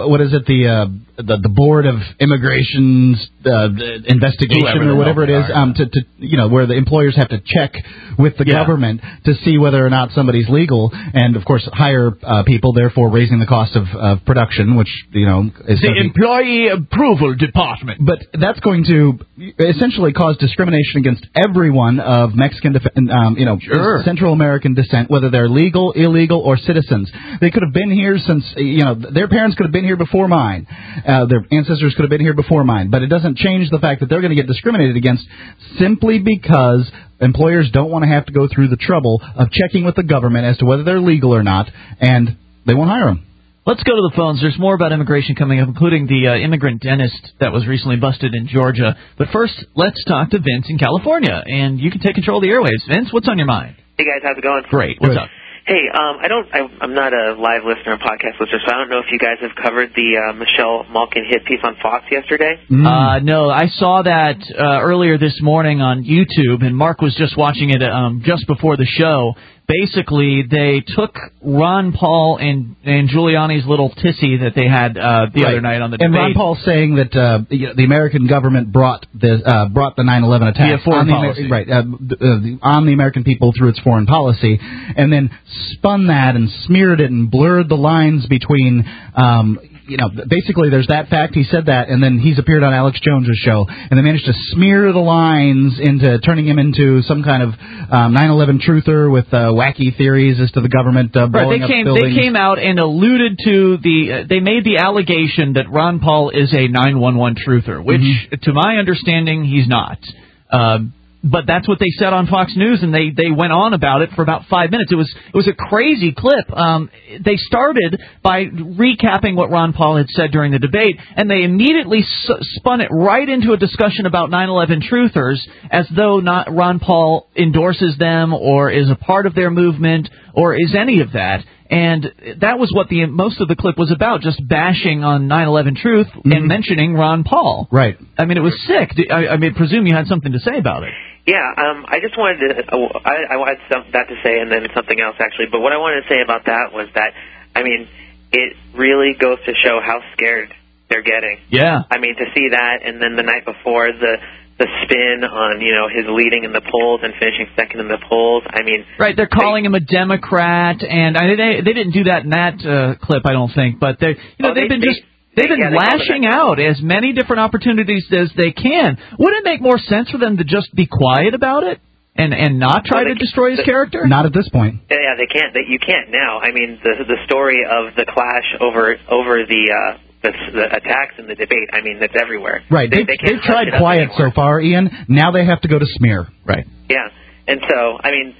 the Board of Immigration's investigation or whatever it is, where the employers have to check with the government to see whether or not somebody's legal, and of course hire people, therefore raising the cost of production, which is the Employee Approval Department. But that's going to essentially cause discrimination against everyone of Mexican, Central American descent, whether they're legal, illegal, or citizens. They could have been here since their parents could have been here before mine. Their ancestors could have been here before mine, but it doesn't change the fact that they're going to get discriminated against simply because employers don't want to have to go through the trouble of checking with the government as to whether they're legal or not, and they won't hire them. Let's go to the phones. There's more about immigration coming up, including the immigrant dentist that was recently busted in Georgia. But first, let's talk to Vince in California, and you can take control of the airwaves. Vince, what's on your mind? Hey, guys. How's it going? Great. What's up? Hey, I'm not a live listener or podcast listener, so I don't know if you guys have covered the Michelle Malkin hit piece on Fox yesterday. No, I saw that earlier this morning on YouTube, and Mark was just watching it just before the show. Basically, they took Ron Paul and Giuliani's little tissy that they had the other night on the debate. And Ron Paul saying that the American government brought the 9/11 attack on the American people through its foreign policy, and then spun that and smeared it and blurred the lines between. Basically, there's that fact. He said that, and then he's appeared on Alex Jones' show, and they managed to smear the lines into turning him into some kind of 9/11 truther with wacky theories as to the government blowing up buildings. They came out and alluded to they made the allegation that Ron Paul is a 911 truther, which, to my understanding, he's not. But that's what they said on Fox News, and they went on about it for about 5 minutes. It was a crazy clip. They started by recapping what Ron Paul had said during the debate, and they immediately spun it right into a discussion about 9/11 truthers, as though not Ron Paul endorses them or is a part of their movement or is any of that. And that was what most of the clip was about, just bashing on 9/11 Truth and mentioning Ron Paul. Right. I mean, it was sick. I presume you had something to say about it. Yeah, I just wanted to. I wanted that to say, and then something else actually. But what I wanted to say about that was that, I mean, it really goes to show how scared they're getting. Yeah. I mean, to see that, and then the night before the spin on, his leading in the polls and finishing second in the polls. I mean, right? They're calling him a Democrat, and they didn't do that in that clip, I don't think. But they've been lashing out as many different opportunities as they can. Wouldn't it make more sense for them to just be quiet about it and not try to destroy his character? Not at this point. Yeah, they can't. You can't now. I mean, the story of the clash over the attacks in the debate, I mean, it's everywhere. Right. They've tried quiet so far, Ian. Now they have to go to smear. Right. Yeah. And so, I mean,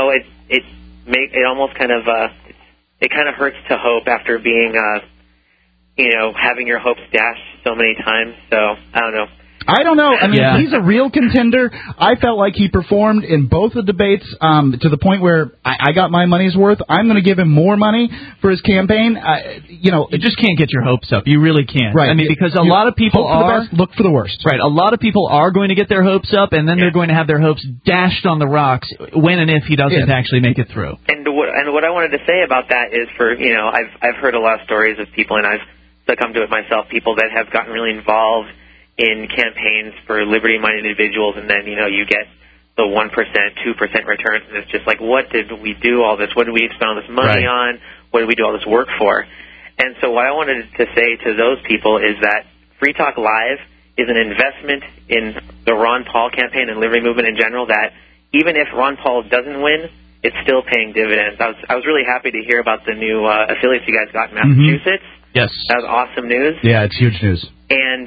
it almost kind of it kind of hurts to hope after being having your hopes dashed so many times. So I don't know. I don't know. I mean, he's a real contender. I felt like he performed in both the debates to the point where I got my money's worth. I'm going to give him more money for his campaign. You just can't get your hopes up. You really can't. Right. I mean, because a lot of people hope for the best, look for the worst. Right. A lot of people are going to get their hopes up, and then they're going to have their hopes dashed on the rocks when and if he doesn't actually make it through. And what I wanted to say about that is I've heard a lot of stories of people, and I've succumbed to it myself, people that have gotten really involved in campaigns for liberty-minded individuals, and then, you get the 1%, 2% returns, and it's just like, what did we do all this? What did we spend all this money on? What did we do all this work for? And so what I wanted to say to those people is that Free Talk Live is an investment in the Ron Paul campaign and liberty movement in general, that even if Ron Paul doesn't win, it's still paying dividends. I was really happy to hear about the new affiliates you guys got in Massachusetts. Yes. That was awesome news. Yeah, it's huge news. And,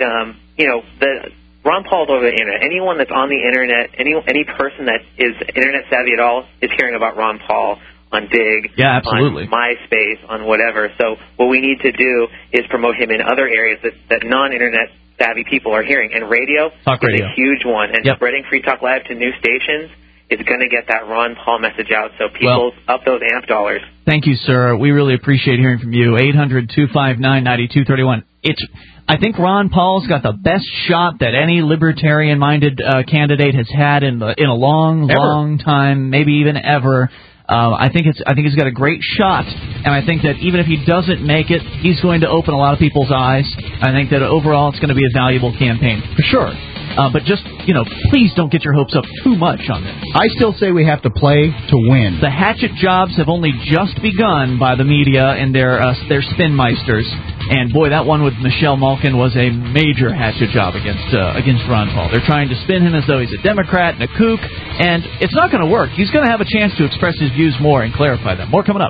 the Ron Paul's over the internet. Anyone that's on the internet, any person that is internet savvy at all is hearing about Ron Paul on Dig, absolutely, on MySpace, on whatever. So what we need to do is promote him in other areas that non-internet savvy people are hearing. And radio is a huge one. And spreading Free Talk Live to new stations is going to get that Ron Paul message out. So people up those AMP dollars. Thank you, sir. We really appreciate hearing from you. 800-259-9231. I think Ron Paul's got the best shot that any libertarian-minded candidate has had in a long time, maybe even ever. I think he's got a great shot, and I think that even if he doesn't make it, he's going to open a lot of people's eyes. I think that overall it's going to be a valuable campaign for sure. But just, please don't get your hopes up too much on this. I still say we have to play to win. The hatchet jobs have only just begun by the media and their spinmeisters. And, boy, that one with Michelle Malkin was a major hatchet job against Ron Paul. They're trying to spin him as though he's a Democrat and a kook, and it's not going to work. He's going to have a chance to express his views more and clarify them. More coming up.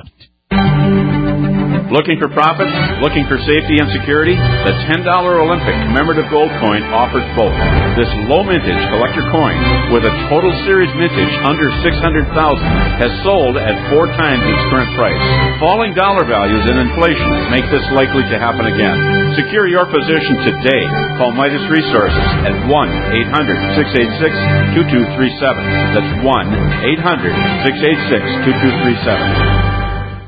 Looking for profits? Looking for safety and security? The $10 Olympic commemorative gold coin offers both. This low mintage collector coin with a total series mintage under $600,000 has sold at 4 times its current price. Falling dollar values and inflation make this likely to happen again. Secure your position today. Call Midas Resources at 1-800-686-2237. That's 1-800-686-2237.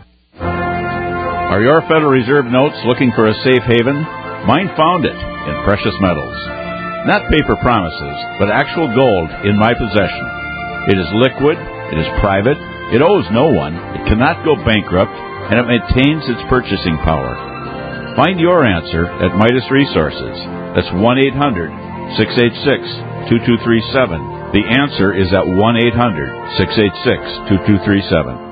Are your Federal Reserve notes looking for a safe haven? Mine found it in precious metals. Not paper promises, but actual gold in my possession. It is liquid, it is private, it owes no one, it cannot go bankrupt, and it maintains its purchasing power. Find your answer at Midas Resources. That's 1-800-686-2237. The answer is at 1-800-686-2237.